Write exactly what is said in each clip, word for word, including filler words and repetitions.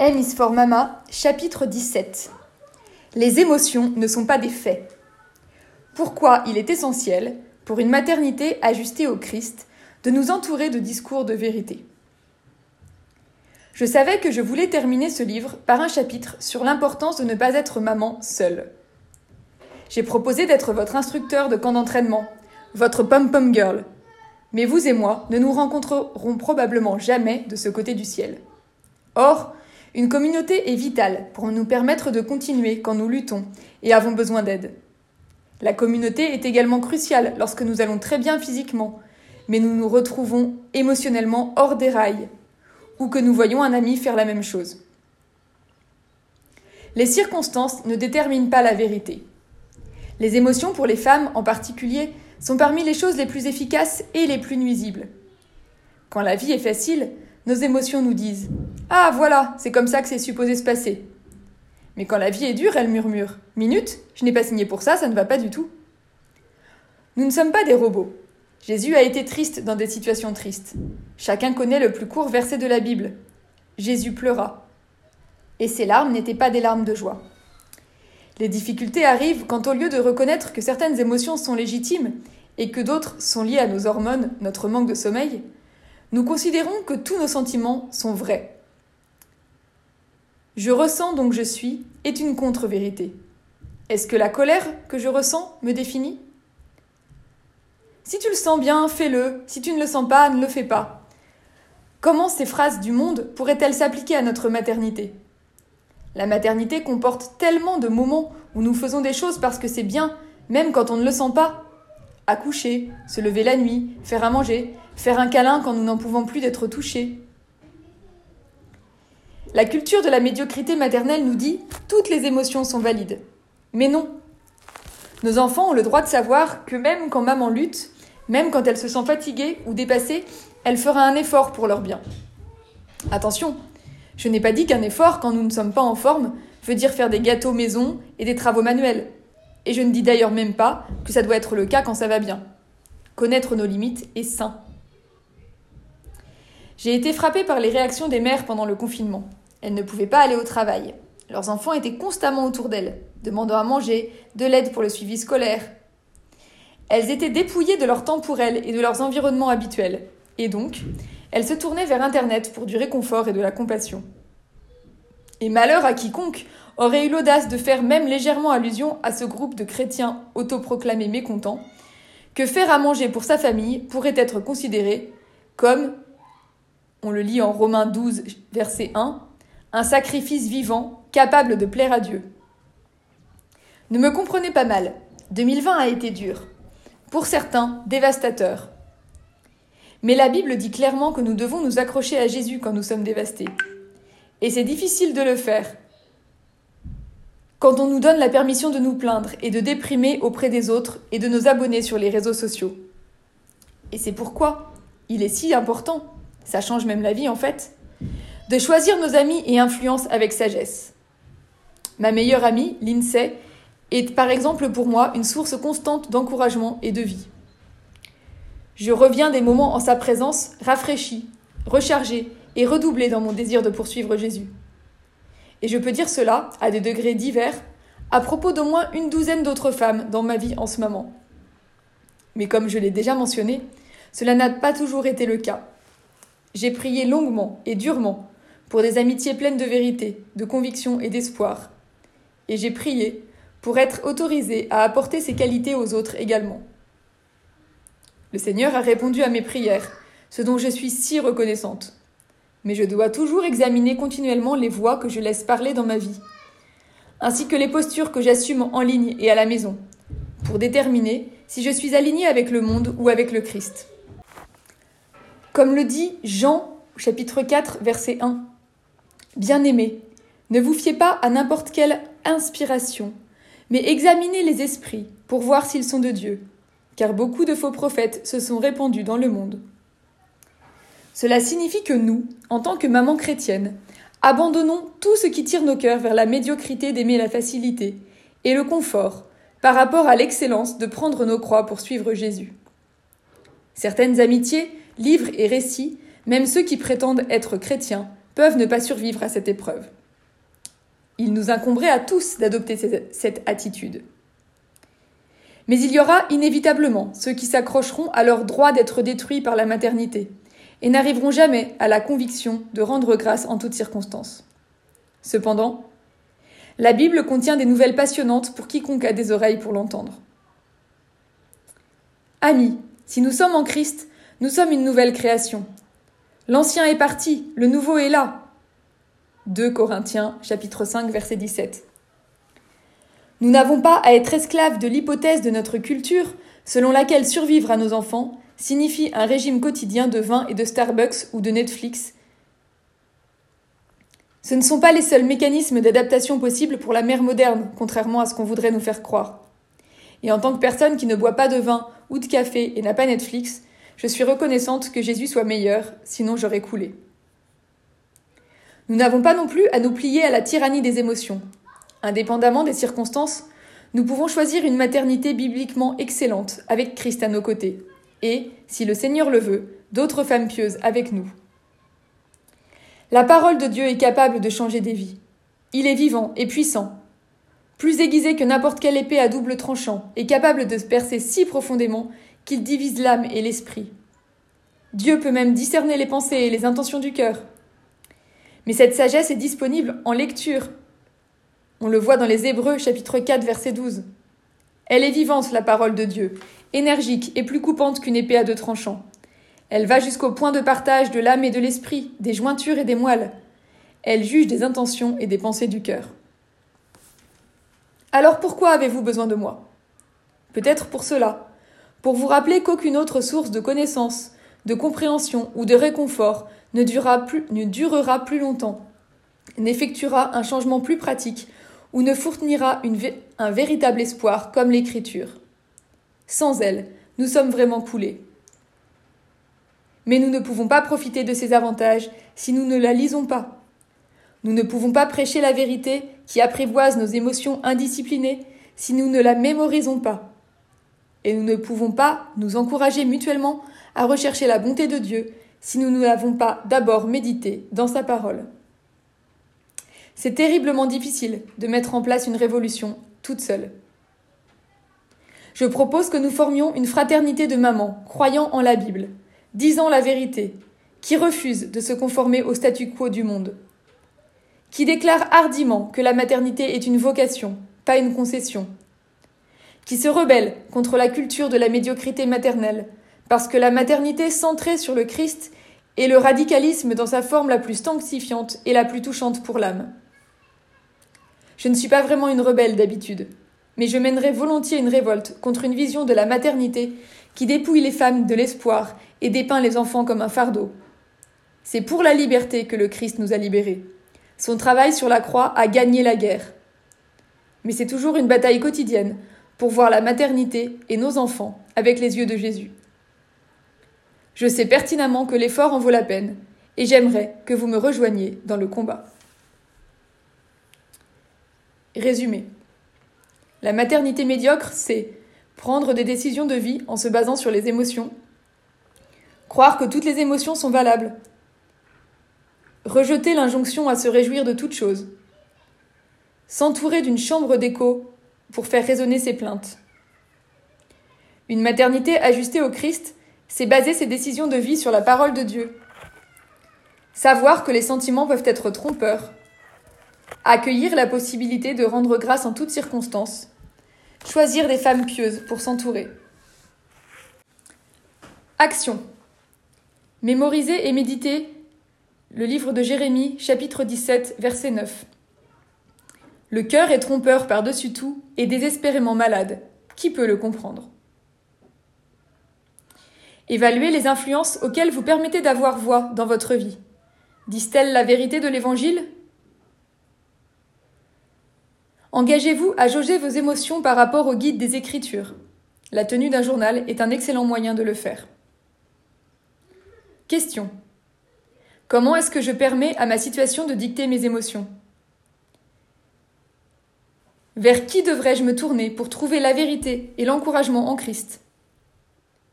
M is for Mama, chapitre dix-sept. Les émotions ne sont pas des faits. Pourquoi il est essentiel, pour une maternité ajustée au Christ, de nous entourer de discours de vérité. Je savais que je voulais terminer ce livre par un chapitre sur l'importance de ne pas être maman seule. J'ai proposé d'être votre instructeur de camp d'entraînement, votre pom-pom girl. Mais vous et moi ne nous rencontrerons probablement jamais de ce côté du ciel. Or, une communauté est vitale pour nous permettre de continuer quand nous luttons et avons besoin d'aide. La communauté est également cruciale lorsque nous allons très bien physiquement, mais nous nous retrouvons émotionnellement hors des rails, ou que nous voyons un ami faire la même chose. Les circonstances ne déterminent pas la vérité. Les émotions pour les femmes en particulier sont parmi les choses les plus efficaces et les plus nuisibles. Quand la vie est facile, nos émotions nous disent « Ah voilà, c'est comme ça que c'est supposé se passer ». Mais quand la vie est dure, elles murmurent « Minute, je n'ai pas signé pour ça, ça ne va pas du tout ». Nous ne sommes pas des robots. Jésus a été triste dans des situations tristes. Chacun connaît le plus court verset de la Bible. Jésus pleura. Et ses larmes n'étaient pas des larmes de joie. Les difficultés arrivent quand au lieu de reconnaître que certaines émotions sont légitimes et que d'autres sont liées à nos hormones, notre manque de sommeil, nous considérons que tous nos sentiments sont vrais. « Je ressens donc je suis » est une contre-vérité. Est-ce que la colère que je ressens me définit ? Si tu le sens bien, fais-le. Si tu ne le sens pas, ne le fais pas. Comment ces phrases du monde pourraient-elles s'appliquer à notre maternité ? La maternité comporte tellement de moments où nous faisons des choses parce que c'est bien, même quand on ne le sent pas. Accoucher, se lever la nuit, faire à manger, faire un câlin quand nous n'en pouvons plus d'être touchés. La culture de la médiocrité maternelle nous dit « toutes les émotions sont valides ». Mais non. Nos enfants ont le droit de savoir que même quand maman lutte, même quand elle se sent fatiguée ou dépassée, elle fera un effort pour leur bien. Attention, je n'ai pas dit qu'un effort, quand nous ne sommes pas en forme, veut dire faire des gâteaux maison et des travaux manuels. Et je ne dis d'ailleurs même pas que ça doit être le cas quand ça va bien. Connaître nos limites est sain. J'ai été frappée par les réactions des mères pendant le confinement. Elles ne pouvaient pas aller au travail. Leurs enfants étaient constamment autour d'elles, demandant à manger, de l'aide pour le suivi scolaire. Elles étaient dépouillées de leur temps pour elles et de leurs environnements habituels. Et donc, elles se tournaient vers Internet pour du réconfort et de la compassion. Et malheur à quiconque aurait eu l'audace de faire même légèrement allusion à ce groupe de chrétiens autoproclamés mécontents, que faire à manger pour sa famille pourrait être considéré comme, on le lit en Romains douze, verset un, un sacrifice vivant, capable de plaire à Dieu. Ne me comprenez pas mal, deux mille vingt a été dur. Pour certains, dévastateur. Mais la Bible dit clairement que nous devons nous accrocher à Jésus quand nous sommes dévastés. Et c'est difficile de le faire quand on nous donne la permission de nous plaindre et de déprimer auprès des autres et de nos abonnés sur les réseaux sociaux. Et c'est pourquoi il est si important, ça change même la vie en fait, de choisir nos amis et influences avec sagesse. Ma meilleure amie, Lindsay, est par exemple pour moi une source constante d'encouragement et de vie. Je reviens des moments en sa présence rafraîchie, rechargée et redoublée dans mon désir de poursuivre Jésus. Et je peux dire cela, à des degrés divers, à propos d'au moins une douzaine d'autres femmes dans ma vie en ce moment. Mais comme je l'ai déjà mentionné, cela n'a pas toujours été le cas. J'ai prié longuement et durement pour des amitiés pleines de vérité, de conviction et d'espoir. Et j'ai prié pour être autorisée à apporter ces qualités aux autres également. Le Seigneur a répondu à mes prières, ce dont je suis si reconnaissante. Mais je dois toujours examiner continuellement les voix que je laisse parler dans ma vie, ainsi que les postures que j'assume en ligne et à la maison, pour déterminer si je suis alignée avec le monde ou avec le Christ. Comme le dit Jean, chapitre quatre, verset un. « Bien-aimés, ne vous fiez pas à n'importe quelle inspiration, mais examinez les esprits pour voir s'ils sont de Dieu, car beaucoup de faux prophètes se sont répandus dans le monde. » Cela signifie que nous, en tant que mamans chrétiennes, abandonnons tout ce qui tire nos cœurs vers la médiocrité d'aimer la facilité et le confort par rapport à l'excellence de prendre nos croix pour suivre Jésus. Certaines amitiés, livres et récits, même ceux qui prétendent être chrétiens, peuvent ne pas survivre à cette épreuve. Il nous incomberait à tous d'adopter cette attitude. Mais il y aura inévitablement ceux qui s'accrocheront à leur droit d'être détruits par la maternité et n'arriveront jamais à la conviction de rendre grâce en toutes circonstances. Cependant, la Bible contient des nouvelles passionnantes pour quiconque a des oreilles pour l'entendre. Amis, si nous sommes en Christ, nous sommes une nouvelle création. L'ancien est parti, le nouveau est là. deux Corinthiens, chapitre cinq, verset dix-sept. Nous n'avons pas à être esclaves de l'hypothèse de notre culture selon laquelle survivre à nos enfants signifie un régime quotidien de vin et de Starbucks ou de Netflix. Ce ne sont pas les seuls mécanismes d'adaptation possibles pour la mère moderne, contrairement à ce qu'on voudrait nous faire croire. Et en tant que personne qui ne boit pas de vin ou de café et n'a pas Netflix, je suis reconnaissante que Jésus soit meilleur, sinon j'aurais coulé. Nous n'avons pas non plus à nous plier à la tyrannie des émotions. Indépendamment des circonstances, nous pouvons choisir une maternité bibliquement excellente avec Christ à nos côtés et, si le Seigneur le veut, d'autres femmes pieuses avec nous. La parole de Dieu est capable de changer des vies. Il est vivant et puissant, plus aiguisé que n'importe quelle épée à double tranchant et capable de se percer si profondément qu'il divise l'âme et l'esprit. Dieu peut même discerner les pensées et les intentions du cœur. Mais cette sagesse est disponible en lecture. On le voit dans les Hébreux, chapitre quatre, verset douze. Elle est vivante, la parole de Dieu, énergique et plus coupante qu'une épée à deux tranchants. Elle va jusqu'au point de partage de l'âme et de l'esprit, des jointures et des moelles. Elle juge des intentions et des pensées du cœur. Alors pourquoi avez-vous besoin de moi ? Peut-être pour cela, pour vous rappeler qu'aucune autre source de connaissance, de compréhension ou de réconfort ne durera plus, ne durera plus longtemps, n'effectuera un changement plus pratique ou ne fournira une, un véritable espoir comme l'Écriture. Sans elle, nous sommes vraiment coulés. Mais nous ne pouvons pas profiter de ces avantages si nous ne la lisons pas. Nous ne pouvons pas prêcher la vérité qui apprivoise nos émotions indisciplinées si nous ne la mémorisons pas. Et nous ne pouvons pas nous encourager mutuellement à rechercher la bonté de Dieu si nous ne l'avons pas d'abord médité dans sa parole. C'est terriblement difficile de mettre en place une révolution toute seule. Je propose que nous formions une fraternité de mamans croyant en la Bible, disant la vérité, qui refuse de se conformer au statu quo du monde, qui déclare hardiment que la maternité est une vocation, pas une concession, qui se rebelle contre la culture de la médiocrité maternelle, parce que la maternité centrée sur le Christ est le radicalisme dans sa forme la plus sanctifiante et la plus touchante pour l'âme. Je ne suis pas vraiment une rebelle d'habitude, mais je mènerai volontiers une révolte contre une vision de la maternité qui dépouille les femmes de l'espoir et dépeint les enfants comme un fardeau. C'est pour la liberté que le Christ nous a libérés. Son travail sur la croix a gagné la guerre. Mais c'est toujours une bataille quotidienne pour voir la maternité et nos enfants avec les yeux de Jésus. Je sais pertinemment que l'effort en vaut la peine et j'aimerais que vous me rejoigniez dans le combat. Résumé. La maternité médiocre, c'est prendre des décisions de vie en se basant sur les émotions, croire que toutes les émotions sont valables, rejeter l'injonction à se réjouir de toutes choses, s'entourer d'une chambre d'écho pour faire résonner ses plaintes. Une maternité ajustée au Christ, c'est baser ses décisions de vie sur la parole de Dieu. Savoir que les sentiments peuvent être trompeurs. Accueillir la possibilité de rendre grâce en toutes circonstances. Choisir des femmes pieuses pour s'entourer. Action. Mémoriser et méditer le livre de Jérémie, chapitre dix-sept, verset neuf. Le cœur est trompeur par-dessus tout et désespérément malade. Qui peut le comprendre ? Évaluez les influences auxquelles vous permettez d'avoir voix dans votre vie. Disent-elles la vérité de l'Évangile ? Engagez-vous à jauger vos émotions par rapport au guide des Écritures. La tenue d'un journal est un excellent moyen de le faire. Question. Comment est-ce que je permets à ma situation de dicter mes émotions ? Vers qui devrais-je me tourner pour trouver la vérité et l'encouragement en Christ ?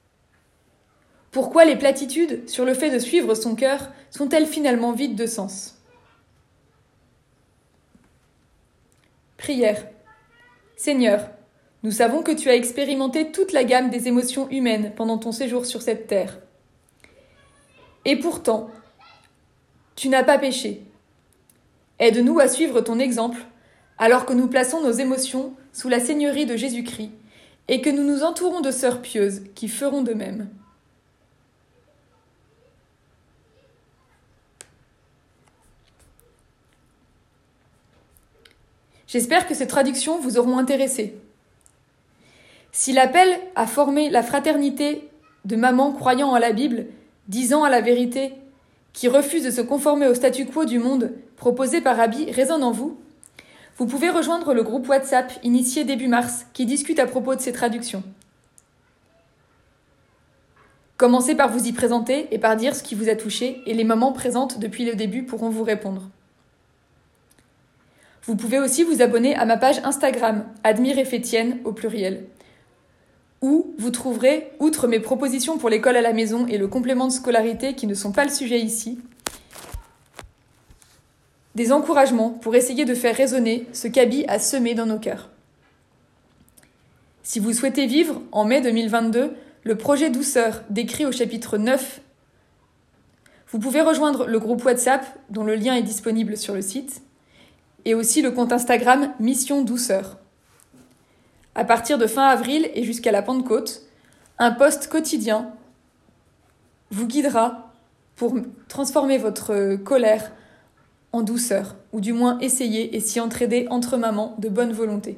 Pourquoi les platitudes sur le fait de suivre son cœur sont-elles finalement vides de sens ? Prière. Seigneur, nous savons que tu as expérimenté toute la gamme des émotions humaines pendant ton séjour sur cette terre. Et pourtant, tu n'as pas péché. Aide-nous à suivre ton exemple, alors que nous plaçons nos émotions sous la seigneurie de Jésus-Christ et que nous nous entourons de sœurs pieuses qui feront de même. J'espère que ces traductions vous auront intéressé. Si l'appel à former la fraternité de mamans croyant à la Bible, disant à la vérité, qui refusent de se conformer au statu quo du monde proposé par Abby résonne en vous, vous pouvez rejoindre le groupe WhatsApp initié début mars qui discute à propos de ces traductions. Commencez par vous y présenter et par dire ce qui vous a touché et les mamans présentes depuis le début pourront vous répondre. Vous pouvez aussi vous abonner à ma page Instagram, Admire et Fétienne au pluriel, où vous trouverez, outre mes propositions pour l'école à la maison et le complément de scolarité qui ne sont pas le sujet ici, des encouragements pour essayer de faire résonner ce qu'Abby a semé dans nos cœurs. Si vous souhaitez vivre, en mai deux mille vingt-deux, le projet Douceur décrit au chapitre neuf, vous pouvez rejoindre le groupe WhatsApp dont le lien est disponible sur le site, et aussi le compte Instagram Mission Douceur. À partir de fin avril et jusqu'à la Pentecôte, un post quotidien vous guidera pour transformer votre colère en douceur, ou du moins essayer et s'y entraider entre mamans de bonne volonté.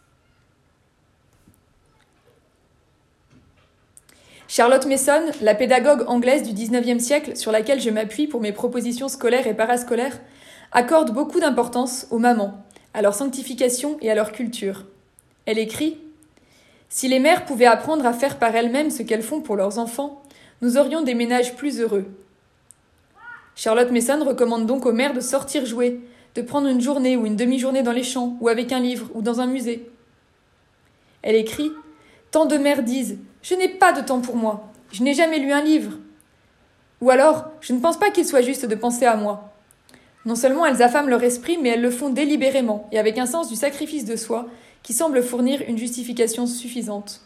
Charlotte Mason, la pédagogue anglaise du dix-neuvième siècle sur laquelle je m'appuie pour mes propositions scolaires et parascolaires, accorde beaucoup d'importance aux mamans, à leur sanctification et à leur culture. Elle écrit « Si les mères pouvaient apprendre à faire par elles-mêmes ce qu'elles font pour leurs enfants, nous aurions des ménages plus heureux. » Charlotte Mason recommande donc aux mères de sortir jouer, de prendre une journée ou une demi-journée dans les champs, ou avec un livre, ou dans un musée. Elle écrit « Tant de mères disent « Je n'ai pas de temps pour moi, je n'ai jamais lu un livre. » Ou alors « Je ne pense pas qu'il soit juste de penser à moi. » Non seulement elles affament leur esprit, mais elles le font délibérément et avec un sens du sacrifice de soi qui semble fournir une justification suffisante.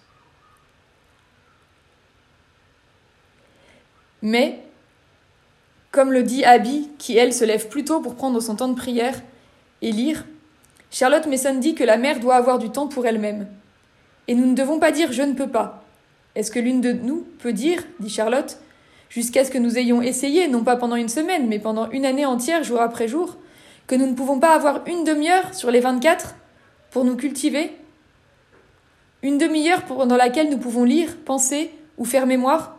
Mais, comme le dit Abby, qui elle se lève plus tôt pour prendre son temps de prière et lire, Charlotte Mason dit que la mère doit avoir du temps pour elle-même. Et nous ne devons pas dire « je ne peux pas ». Est-ce que l'une de nous peut dire, dit Charlotte, jusqu'à ce que nous ayons essayé, non pas pendant une semaine, mais pendant une année entière, jour après jour, que nous ne pouvons pas avoir une demi-heure sur les vingt-quatre pour nous cultiver? Une demi-heure pendant laquelle nous pouvons lire, penser ou faire mémoire?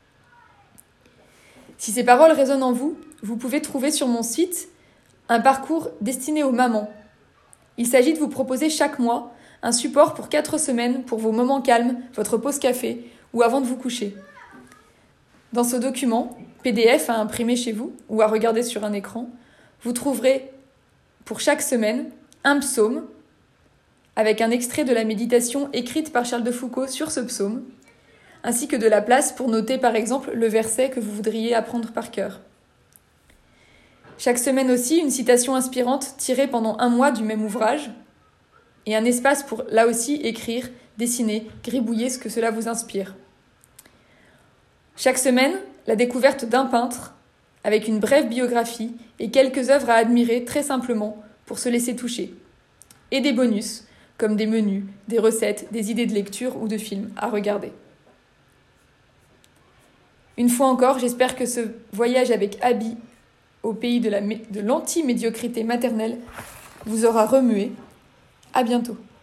Si ces paroles résonnent en vous, vous pouvez trouver sur mon site un parcours destiné aux mamans. Il s'agit de vous proposer chaque mois un support pour quatre semaines pour vos moments calmes, votre pause café ou avant de vous coucher. Dans ce document, P D F à imprimer chez vous ou à regarder sur un écran, vous trouverez pour chaque semaine un psaume avec un extrait de la méditation écrite par Charles de Foucault sur ce psaume, ainsi que de la place pour noter par exemple le verset que vous voudriez apprendre par cœur. Chaque semaine aussi, une citation inspirante tirée pendant un mois du même ouvrage et un espace pour là aussi écrire, dessiner, gribouiller ce que cela vous inspire. Chaque semaine, la découverte d'un peintre, avec une brève biographie et quelques œuvres à admirer très simplement pour se laisser toucher. Et des bonus, comme des menus, des recettes, des idées de lecture ou de films à regarder. Une fois encore, j'espère que ce voyage avec Abby au pays de, la, de l'anti-médiocrité maternelle vous aura remué. À bientôt.